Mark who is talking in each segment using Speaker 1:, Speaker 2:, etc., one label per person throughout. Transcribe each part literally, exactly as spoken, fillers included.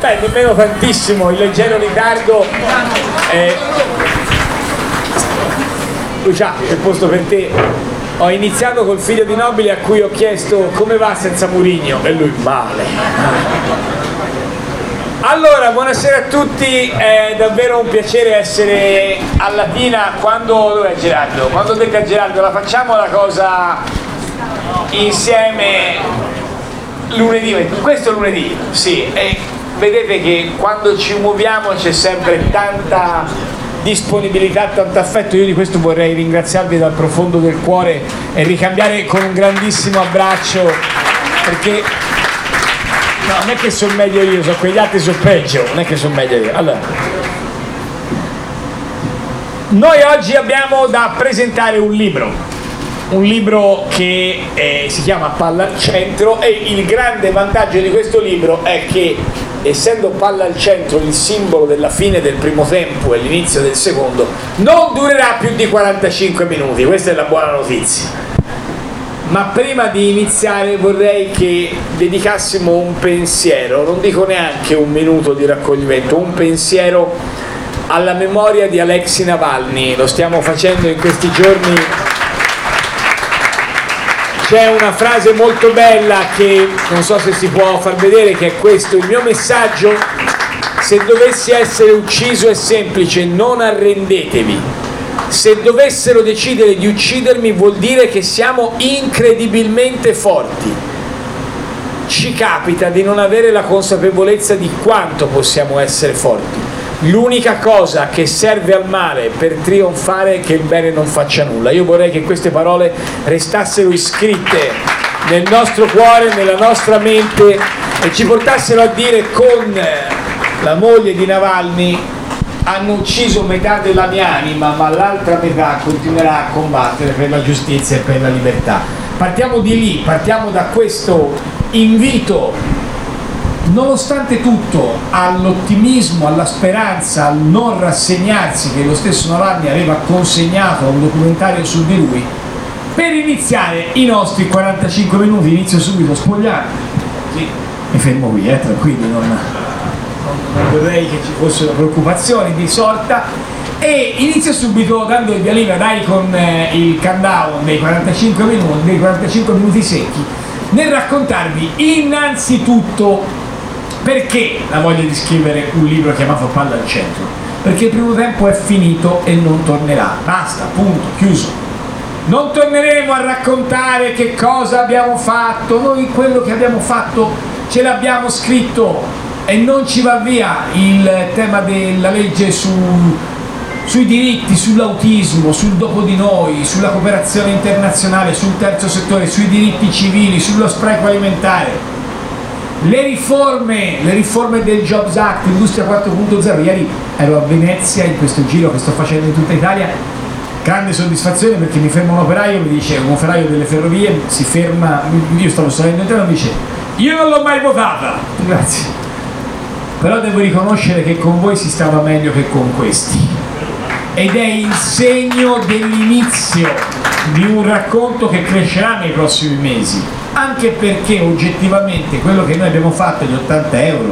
Speaker 1: beh, nemmeno tantissimo, in leggero ritardo. Eh, Lucia, il posto per te. Ho iniziato col figlio di nobile a cui ho chiesto come va senza Mourinho e lui male. Allora, buonasera a tutti, è davvero un piacere essere a Latina. Quando, dov'è Gerardo? Quando ho detto a Gerardo la facciamo la cosa insieme lunedì, questo è lunedì, sì, e vedete che quando ci muoviamo c'è sempre tanta disponibilità, tanto affetto. Io di questo vorrei ringraziarvi dal profondo del cuore e ricambiare con un grandissimo abbraccio, perché no, non è che sono meglio io, so quegli altri sono peggio, non è che sono meglio io. Allora, noi oggi abbiamo da presentare un libro, un libro che eh, si chiama Palla al centro, e il grande vantaggio di questo libro è che, essendo Palla al centro il simbolo della fine del primo tempo e l'inizio del secondo, non durerà più di quarantacinque minuti, questa è la buona notizia. Ma prima di iniziare vorrei che dedicassimo un pensiero, non dico neanche un minuto di raccoglimento, un pensiero alla memoria di Alexei Navalny. Lo stiamo facendo in questi giorni. C'è una frase molto bella che non so se si può far vedere, che è questo: il mio messaggio, se dovessi essere ucciso, è semplice: non arrendetevi. Se dovessero decidere di uccidermi vuol dire che siamo incredibilmente forti. Ci capita di non avere la consapevolezza di quanto possiamo essere forti. L'unica cosa che serve al male per trionfare è che il bene non faccia nulla. Io vorrei che queste parole restassero iscritte nel nostro cuore, nella nostra mente, e ci portassero a dire con la moglie di Navalny: hanno ucciso metà della mia anima, ma l'altra metà continuerà a combattere per la giustizia e per la libertà. Partiamo di lì, partiamo da questo invito, nonostante tutto, all'ottimismo, alla speranza, al non rassegnarsi che lo stesso Navalny aveva consegnato a un documentario su di lui, per iniziare i nostri quarantacinque minuti. Inizio subito spogliando. Sì, mi fermo qui, eh, tranquilli, non... non vorrei che ci fossero preoccupazioni di sorta, e inizio subito dando il via libera, dai, con eh, il countdown dei quarantacinque minuti, dei quarantacinque minuti secchi, nel raccontarvi innanzitutto perché la voglia di scrivere un libro chiamato Palla al centro. Perché il primo tempo è finito e non tornerà, basta, punto, chiuso. Non torneremo a raccontare che cosa abbiamo fatto, noi quello che abbiamo fatto ce l'abbiamo scritto. E non ci va via il tema della legge su, sui diritti, sull'autismo, sul dopo di noi, sulla cooperazione internazionale, sul terzo settore, sui diritti civili, sullo spreco alimentare. Le riforme, le riforme del Jobs Act, Industria quattro punto zero. Ieri ero a Venezia in questo giro che sto facendo in tutta Italia. Grande soddisfazione, perché mi ferma un operaio, mi dice, un operaio delle ferrovie, si ferma, io stavo salendo in treno, mi dice: io non l'ho mai votata. Grazie. Però devo riconoscere che con voi si stava meglio che con questi, ed è il segno dell'inizio di un racconto che crescerà nei prossimi mesi, anche perché oggettivamente quello che noi abbiamo fatto, gli ottanta euro,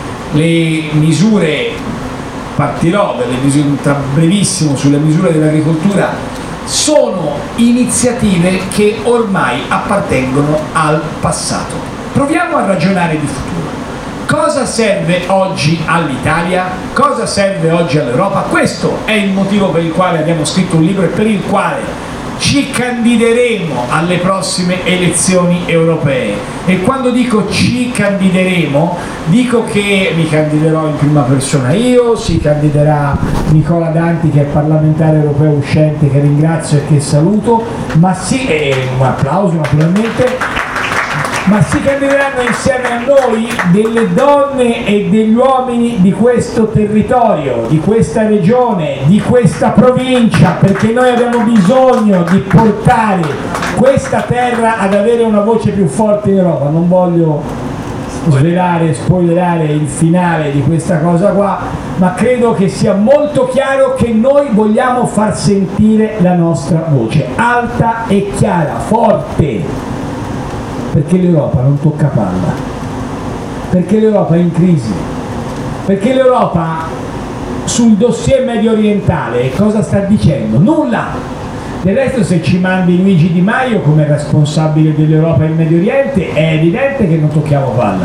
Speaker 1: le misure, partirò dalle misure tra brevissimo sulle misure dell'agricoltura, sono iniziative che ormai appartengono al passato. Proviamo a ragionare di futuro. Cosa serve oggi all'Italia? Cosa serve oggi all'Europa? Questo è il motivo per il quale abbiamo scritto un libro e per il quale ci candideremo alle prossime elezioni europee. E quando dico ci candideremo, dico che mi candiderò in prima persona io, si candiderà Nicola Danti, che è parlamentare europeo uscente, che ringrazio e che saluto, ma sì, e un applauso naturalmente. Ma si candideranno insieme a noi delle donne e degli uomini di questo territorio, di questa regione, di questa provincia, perché noi abbiamo bisogno di portare questa terra ad avere una voce più forte in Europa. Non voglio svelare, spoilerare il finale di questa cosa qua, ma credo che sia molto chiaro che noi vogliamo far sentire la nostra voce, alta e chiara, forte. Perché l'Europa non tocca palla, perché l'Europa è in crisi, Perché l'Europa sul dossier medio orientale cosa sta dicendo? Nulla! Del resto, se ci mandi Luigi Di Maio come responsabile dell'Europa e del Medio Oriente, è evidente che non tocchiamo palla.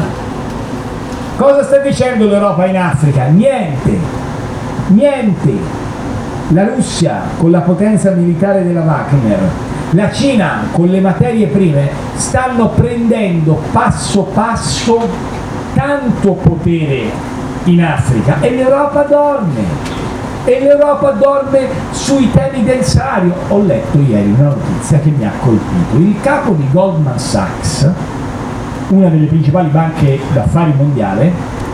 Speaker 1: Cosa sta dicendo l'Europa in Africa? Niente, niente. La Russia con la potenza militare della Wagner, la Cina con le materie prime stanno prendendo passo passo tanto potere in Africa e l'Europa dorme. E l'Europa dorme sui temi del salario. Ho letto ieri una notizia che mi ha colpito. Il capo di Goldman Sachs, una delle principali banche d'affari mondiale,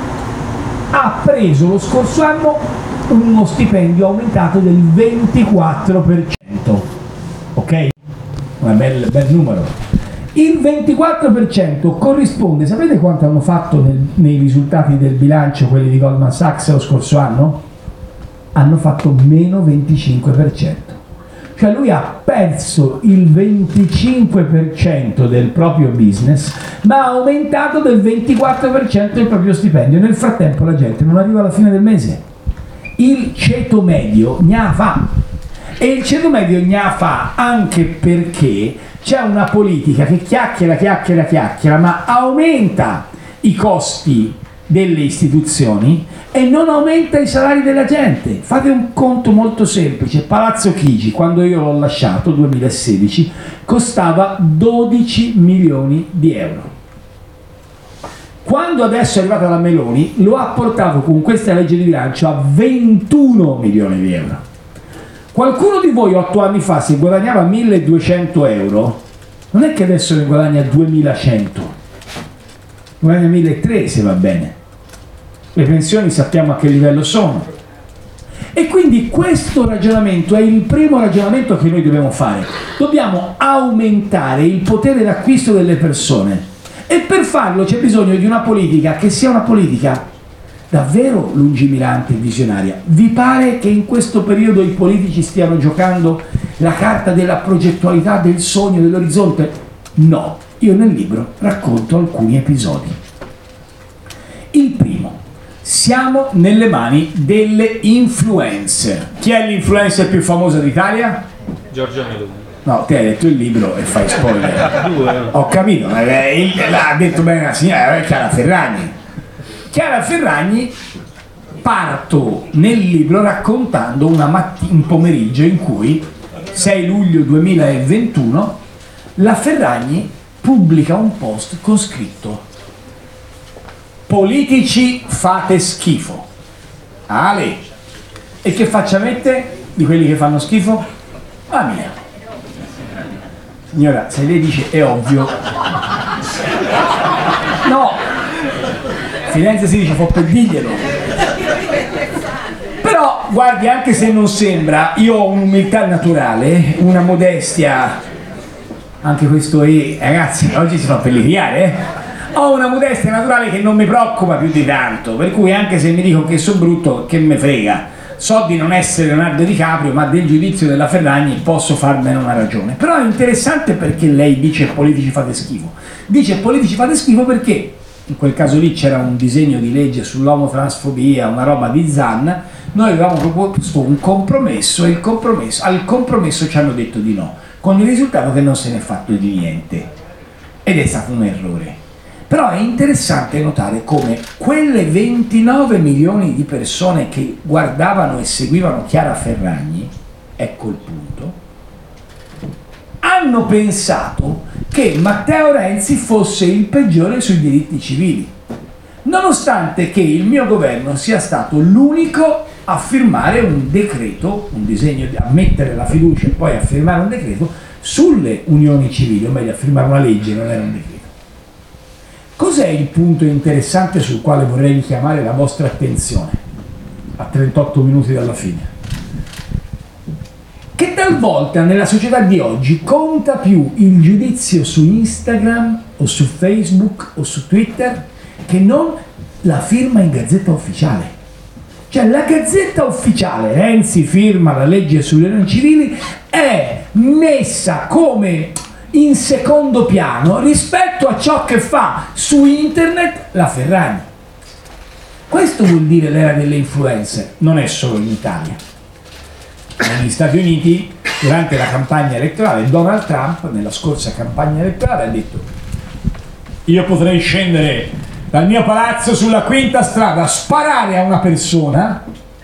Speaker 1: ha preso lo scorso anno uno stipendio aumentato del ventiquattro per cento. Ok? Un bel, bel numero. Il ventiquattro per cento corrisponde, sapete quanto hanno fatto nel, nei risultati del bilancio quelli di Goldman Sachs lo scorso anno? Hanno fatto meno venticinque per cento. Cioè lui ha perso il venticinque per cento del proprio business, ma ha aumentato del ventiquattro per cento il proprio stipendio. Nel frattempo la gente non arriva alla fine del mese. Il ceto medio gna fa. E il ceto medio gna fa anche perché c'è una politica che chiacchiera, chiacchiera, chiacchiera, ma aumenta i costi delle istituzioni e non aumenta i salari della gente. Fate un conto molto semplice. Palazzo Chigi, quando io l'ho lasciato, duemilasedici, costava dodici milioni di euro. Quando adesso è arrivata la Meloni, lo ha portato con questa legge di bilancio a ventuno milioni di euro. Qualcuno di voi otto anni fa, se guadagnava milleduecento euro, non è che adesso ne guadagna duemilacento, guadagna milletrecento se va bene. Le pensioni sappiamo a che livello sono. E quindi questo ragionamento è il primo ragionamento che noi dobbiamo fare. Dobbiamo aumentare il potere d'acquisto delle persone e per farlo c'è bisogno di una politica che sia una politica davvero lungimirante e visionaria. Vi pare che in questo periodo i politici stiano giocando la carta della progettualità, del sogno, dell'orizzonte? No, io nel libro racconto alcuni episodi. Il primo. Siamo nelle mani delle influencer. Chi è l'influencer più famosa d'Italia?
Speaker 2: Giorgio Meloni.
Speaker 1: No, te hai letto il libro e fai spoiler.
Speaker 2: Due.
Speaker 1: Ho capito, eh, l'ha detto bene la signora, è Chiara Ferragni. Chiara Ferragni, parto nel libro raccontando una matti- un pomeriggio in cui, sei luglio duemilaventuno, la Ferragni pubblica un post con scritto: politici fate schifo. Ale. E che faccia mette di quelli che fanno schifo? La mia. Signora, se lei dice è ovvio. No. Firenze si dice può dirglielo. Però, guardi, anche se non sembra, io ho un'umiltà naturale, una modestia. Anche questo è, ragazzi, oggi si fa pellicriare, eh? Ho una modestia naturale che non mi preoccupa più di tanto, per cui anche se mi dico che sono brutto, che me frega. So di non essere Leonardo DiCaprio, ma del giudizio della Ferragni posso farmene una ragione. Però è interessante perché lei dice politici fate schifo. Dice politici fate schifo perché in quel caso lì c'era un disegno di legge sull'omotransfobia, una roba di Zan, noi avevamo proposto un compromesso e il compromesso, al compromesso ci hanno detto di no, con il risultato che non se ne è fatto di niente. Ed è stato un errore. Però è interessante notare come quelle ventinove milioni di persone che guardavano e seguivano Chiara Ferragni, ecco il punto, hanno pensato che Matteo Renzi fosse il peggiore sui diritti civili, nonostante che il mio governo sia stato l'unico a firmare un decreto, un disegno, a mettere la fiducia e poi a firmare un decreto sulle unioni civili, o meglio a firmare una legge, non era un decreto. Cos'è il punto interessante sul quale vorrei richiamare la vostra attenzione a trentotto minuti dalla fine? Che talvolta nella società di oggi conta più il giudizio su Instagram o su Facebook o su Twitter che non la firma in Gazzetta Ufficiale. Cioè la Gazzetta Ufficiale, Renzi firma la legge sulle unioni civili, è messa come in secondo piano rispetto a ciò che fa su internet la Ferragni. Questo
Speaker 2: Questo vuol dire l'era delle influencer, non è solo in Italia. Negli Stati Uniti, durante la campagna elettorale, Donald Trump, nella scorsa campagna elettorale, ha detto: io potrei scendere dal mio palazzo sulla quinta strada, sparare a una persona,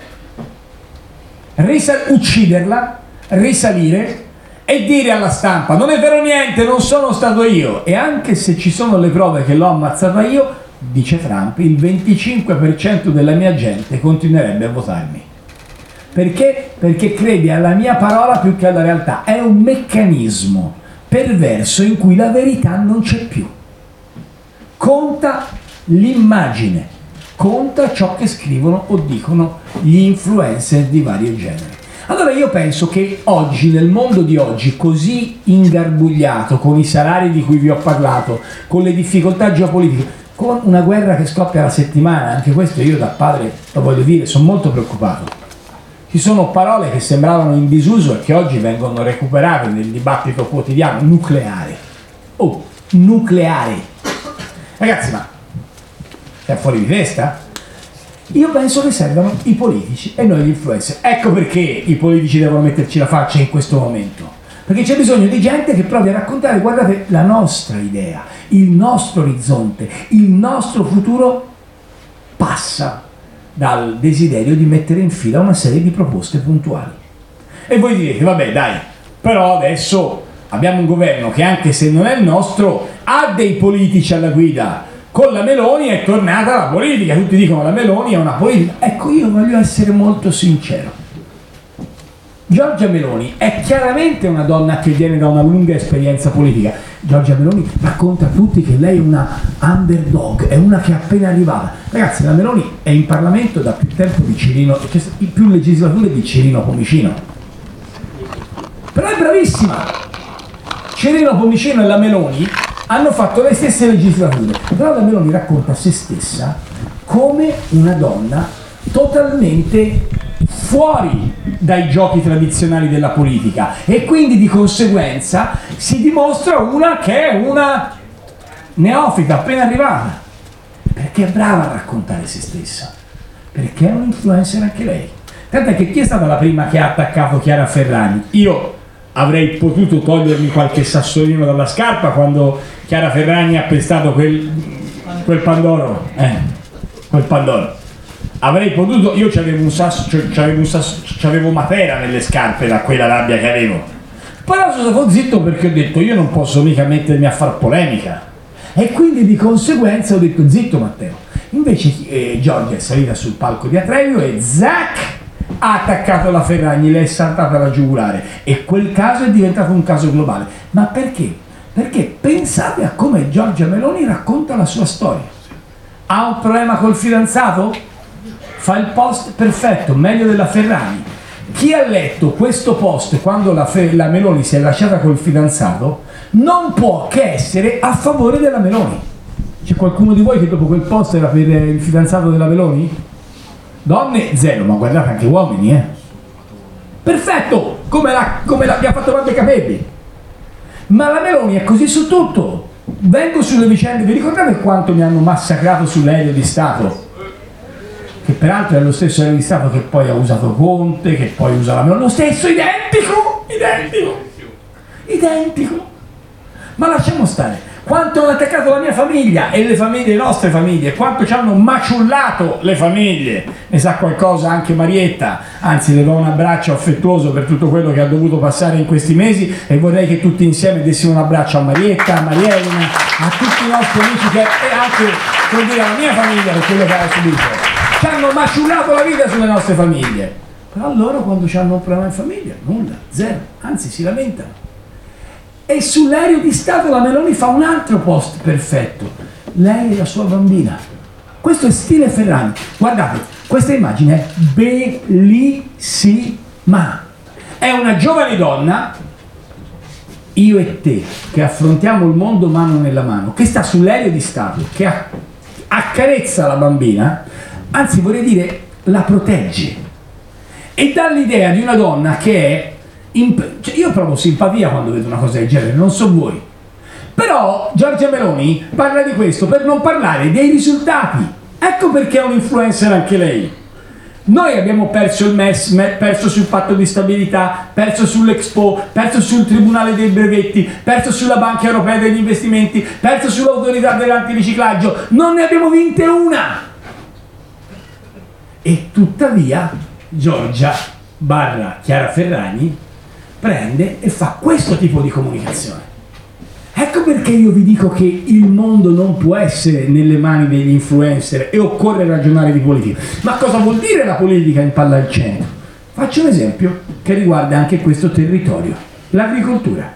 Speaker 2: risal- ucciderla, risalire e dire alla stampa: non è vero niente, non sono stato io. E anche se ci sono le prove che l'ho ammazzata io, dice Trump, il venticinque per cento della mia gente continuerebbe a votarmi. Perché? Perché crede alla mia parola più che alla realtà. È un meccanismo perverso in cui la verità non c'è più. Conta l'immagine, conta ciò che scrivono o dicono gli influencer di vario genere. Allora io penso che oggi, nel mondo di oggi, così ingarbugliato, con i salari di cui vi ho parlato, con le difficoltà geopolitiche, con una guerra che scoppia la settimana, anche questo io da padre lo voglio dire, sono molto preoccupato. Ci sono parole che sembravano in disuso e che oggi vengono recuperate nel dibattito quotidiano: nucleare. Oh, nucleare. Ragazzi, ma è fuori di testa? Io penso che servano i politici e noi gli influencer. Ecco perché i politici devono metterci la faccia in questo momento. Perché c'è bisogno di gente che provi a raccontare: guardate, la nostra idea, il nostro orizzonte, il nostro futuro passa dal desiderio di mettere in fila una serie di proposte puntuali. E voi direte: vabbè dai, però adesso abbiamo un governo che, anche se non è il nostro, ha dei politici alla guida. Con la Meloni è tornata la politica, tutti dicono la Meloni è una politica. Ecco, io voglio essere molto sincero. Giorgia Meloni è chiaramente una donna che viene da una lunga esperienza politica. Giorgia Meloni racconta a tutti che lei è una underdog, è una che è appena arrivata. Ragazzi, la Meloni è in Parlamento da più tempo di Cirino, cioè più legislature di Cirino Pomicino. Però è bravissima. Cirino Pomicino e la Meloni hanno fatto le stesse legislature, però la Meloni racconta se stessa come una donna totalmente fuori dai giochi tradizionali della politica, e quindi di conseguenza si dimostra una che è una neofita appena arrivata, perché è brava a raccontare se stessa, perché è un influencer anche lei. Tant'è che chi è stata la prima che ha attaccato Chiara Ferragni? Io avrei potuto togliermi qualche sassolino dalla scarpa quando Chiara Ferragni ha pestato quel, quel Pandoro, eh, quel Pandoro. Avrei potuto, io c'avevo un sasso, c'avevo un sasso, c'avevo Matera nelle scarpe da quella rabbia che avevo. Però sono stato zitto perché ho detto: io non posso mica mettermi a far polemica. E quindi di conseguenza ho detto: zitto Matteo. Invece eh, Giorgia è salita sul palco di Atrevio e zac! Ha attaccato la Ferragni, le è saltata la giugulare, e quel caso è diventato un caso globale. Ma perché? Perché pensate a come Giorgia Meloni racconta la sua storia. Ha un problema col fidanzato? Fa il post perfetto, meglio della Ferragni. Chi ha letto questo post quando la, Fe- la Meloni si è lasciata col fidanzato non può che essere a favore della Meloni. C'è qualcuno di voi che dopo quel post era per il fidanzato della Meloni? Donne zero, ma guardate anche uomini, eh. Perfetto, come la, come la, vi ha fatto quanto i capelli. Ma la Meloni è così su tutto. Vengo sulle vicende, vi ricordate quanto mi hanno massacrato sull'aereo di Stato? Che peraltro è lo stesso aereo di Stato che poi ha usato Conte, che poi usa la Meloni, lo stesso, identico, identico, identico. Ma lasciamo stare. Quanto hanno attaccato la mia famiglia e le famiglie, le nostre famiglie, quanto ci hanno maciullato le famiglie. Ne sa qualcosa anche Marietta, anzi le do un abbraccio affettuoso per tutto quello che ha dovuto passare in questi mesi, e vorrei che tutti insieme dessimo un abbraccio a Marietta, a Marielina, a tutti i nostri amici che, e anche, come dire, alla mia famiglia per quello che ha subito. Ci hanno maciullato la vita sulle nostre famiglie. Però loro quando hanno un problema in famiglia, nulla, zero, anzi si lamentano. E sull'aereo di Stato la Meloni fa un altro post perfetto. Lei e la sua bambina. Questo è stile Ferragni. Guardate, questa immagine è bellissima. È una giovane donna, io e te, che affrontiamo il mondo mano nella mano, che sta sull'aereo di Stato, che accarezza la bambina, anzi vorrei dire la protegge, e dà l'idea di una donna che è Imp- cioè io provo simpatia quando vedo una cosa del genere, non so voi. Però Giorgia Meloni parla di questo per non parlare dei risultati. Eh, Ecco perché è un influencer anche lei. Noi abbiamo perso il M E S, perso sul patto di stabilità, perso sull'Expo, perso sul Tribunale dei brevetti, perso sulla Banca Europea degli Investimenti, perso sull'autorità dell'antiriciclaggio. Non ne abbiamo vinte una! E tuttavia Giorgia barra Chiara Ferragni prende e fa questo tipo di comunicazione. Ecco perché io vi dico che il mondo non può essere nelle mani degli influencer e occorre ragionare di politica. Ma cosa vuol dire la politica in palla al centro? Faccio un esempio che riguarda anche questo territorio, l'agricoltura.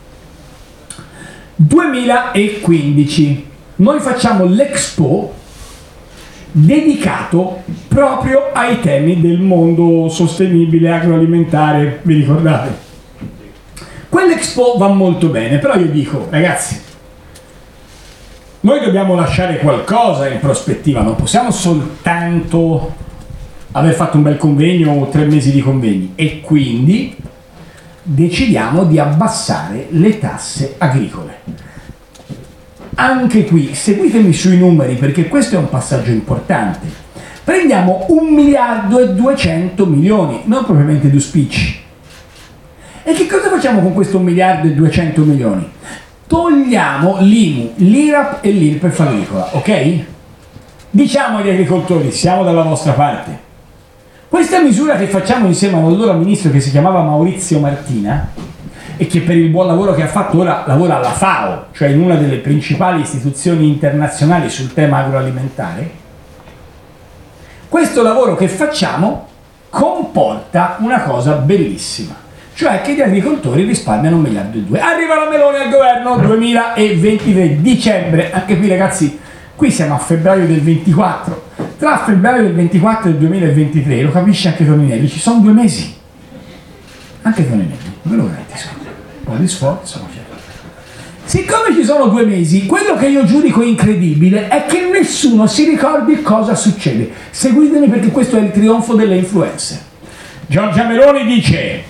Speaker 2: duemilaquindici, noi facciamo l'Expo dedicato proprio ai temi del mondo sostenibile agroalimentare, vi ricordate? Quell'Expo va molto bene, però io dico, ragazzi, noi dobbiamo lasciare qualcosa in prospettiva, non possiamo soltanto aver fatto un bel convegno o tre mesi di convegni, e quindi decidiamo di abbassare le tasse agricole. Anche qui, seguitemi sui numeri perché questo è un passaggio importante. Prendiamo un miliardo e duecento milioni, non propriamente due spicci. E che cosa facciamo con questo un miliardo e duecento milioni? Togliamo l'I M U, l'I R A P e l'I R P E F agricola, ok? Diciamo agli agricoltori, siamo dalla vostra parte. Questa misura che facciamo insieme all'allora ministro che si chiamava Maurizio Martina e che per il buon lavoro che ha fatto ora lavora alla FAO, cioè in una delle principali istituzioni internazionali sul tema agroalimentare, questo lavoro che facciamo comporta una cosa bellissima. Cioè che gli agricoltori risparmiano un miliardo e due. Arriva la Meloni al governo, duemilaventitré, dicembre, anche qui ragazzi, qui siamo a febbraio del ventiquattro, tra febbraio del ventiquattro e il duemilaventitré, lo capisce anche Toninelli, ci sono due mesi. Anche Toninelli, ve lo garantisco, un po' di sforzo. Siccome ci sono due mesi, quello che io giudico incredibile è che nessuno si ricordi cosa succede. Seguitemi perché questo è il trionfo delle influencer. Giorgia Meloni dice: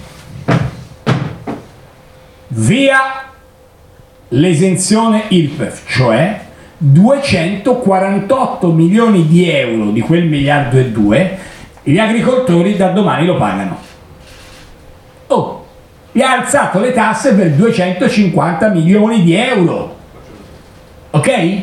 Speaker 2: via l'esenzione I R P E F, cioè duecentoquarantotto milioni di euro di quel miliardo e due, gli agricoltori da domani lo pagano. Oh, gli ha alzato le tasse per duecentocinquanta milioni di euro. Ok?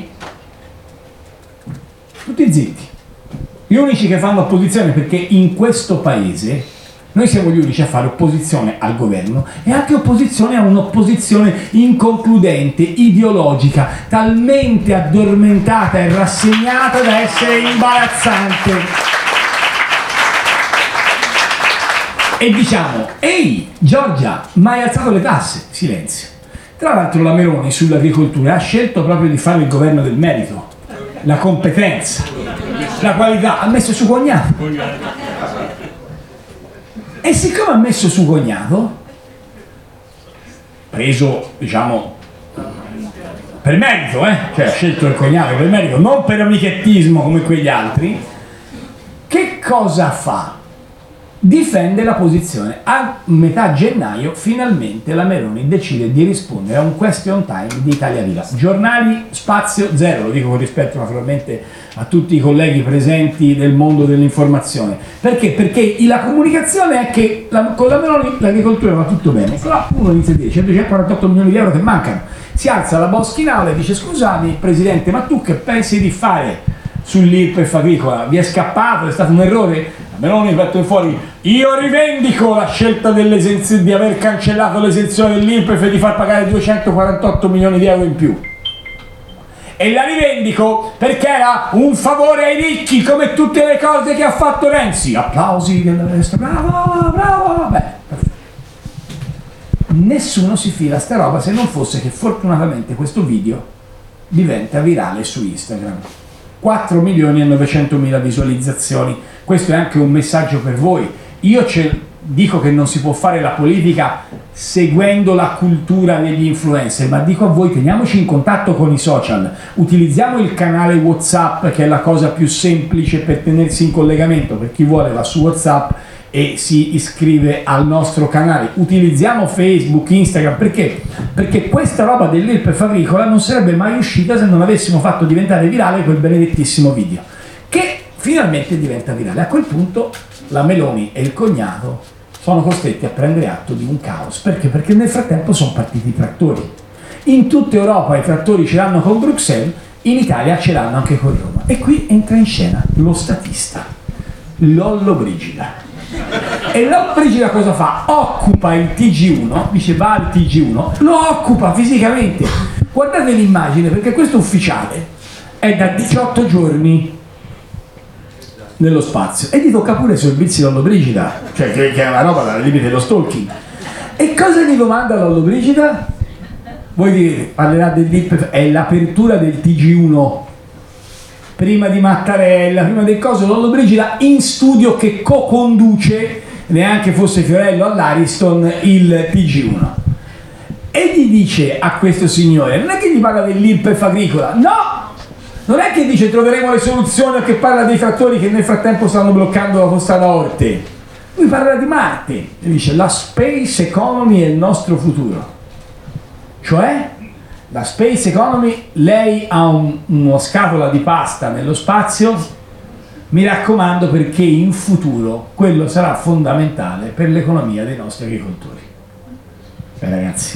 Speaker 2: Tutti zitti. Gli unici che fanno opposizione, perché in questo paese noi siamo gli unici a fare opposizione al governo e anche opposizione a un'opposizione inconcludente, ideologica, talmente addormentata e rassegnata da essere imbarazzante. E diciamo, ehi Giorgia, ma hai alzato le tasse? Silenzio. Tra l'altro la Meloni sull'agricoltura ha scelto proprio di fare il governo del merito, la competenza, la qualità, ha messo su Cognato. E siccome ha messo su Cognato, preso, diciamo, per merito, eh? Cioè ha scelto il Cognato per merito, non per amichettismo come quegli altri, che cosa fa? Difende la posizione. A metà gennaio finalmente la Meloni decide di rispondere a un question time di Italia Viva. Giornali spazio zero, lo dico con rispetto naturalmente a tutti i colleghi presenti del mondo dell'informazione. Perché? Perché la comunicazione è che la, con la Meloni l'agricoltura va tutto bene, però uno inizia a dire centoquarantotto milioni di euro che mancano. Si alza la Boschi in aula e dice: scusami Presidente, ma tu che pensi di fare sull'I R P E F agricola? Vi è scappato? È stato un errore? Meloni mette fuori: io rivendico la scelta di aver cancellato l'esenzione dell'I R P E F e di far pagare duecentoquarantotto milioni di euro in più, e la rivendico perché era un favore ai ricchi, come tutte le cose che ha fatto Renzi. Applausi del resto, bravo, bravo, beh, perfetto. Nessuno si fila a sta roba, se non fosse che fortunatamente questo video diventa virale su Instagram. quattro milioni e novecentomila visualizzazioni. Questo è anche un messaggio per voi. Io ce dico che non si può fare la politica seguendo la cultura degli influencer, ma dico a voi: teniamoci in contatto con i social, utilizziamo il canale WhatsApp, che è la cosa più semplice per tenersi in collegamento. Per chi vuole va su WhatsApp e si iscrive al nostro canale. Utilizziamo Facebook, Instagram, perché? Perché questa roba dell'I R P E F agricola non sarebbe mai uscita se non avessimo fatto diventare virale quel benedettissimo video, che finalmente diventa virale. A quel punto la Meloni e il cognato sono costretti a prendere atto di un caos. Perché? Perché nel frattempo sono partiti i trattori. In tutta Europa i trattori ce l'hanno con Bruxelles, in Italia ce l'hanno anche con Roma. E qui entra in scena lo statista, Lollobrigida. E Lollobrigida cosa fa? Occupa il T G uno, dice va al T G uno, lo occupa fisicamente. Guardate l'immagine, perché questo ufficiale è da diciotto giorni nello spazio e gli tocca pure i servizi Lollobrigida, cioè che, che è una roba dal limite dello stalking. E cosa gli domanda Lollobrigida? Voi direte, parlerà dell'I P F, è l'apertura del T G uno, prima di Mattarella, prima del coso, Lollobrigida in studio che co-conduce, neanche fosse Fiorello all'Ariston, il T G uno. E gli dice a questo signore, non è che gli parla dell'I P F agricola, no! Non è che dice troveremo le soluzioni, o che parla dei trattori che nel frattempo stanno bloccando la Costa Orte. Lui parla di Marte, e dice la space economy è il nostro futuro. Cioè, la space economy, lei ha un, uno scatola di pasta nello spazio, mi raccomando, perché in futuro quello sarà fondamentale per l'economia dei nostri agricoltori. Beh ragazzi,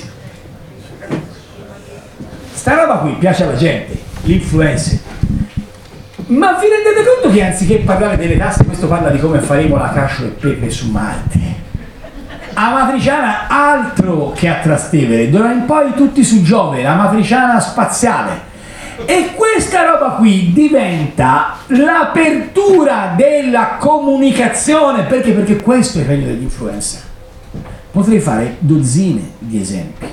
Speaker 2: sta roba qui piace alla gente, l'influencer. Ma vi rendete conto che anziché parlare delle tasse, questo parla di come faremo la cacio e pepe su Marte? Amatriciana altro che a Trastevere, d'ora in poi tutti su Giove, la matriciana spaziale. E questa roba qui diventa l'apertura della comunicazione. Perché? Perché questo è il regno degli influencer. Potrei fare dozzine di esempi.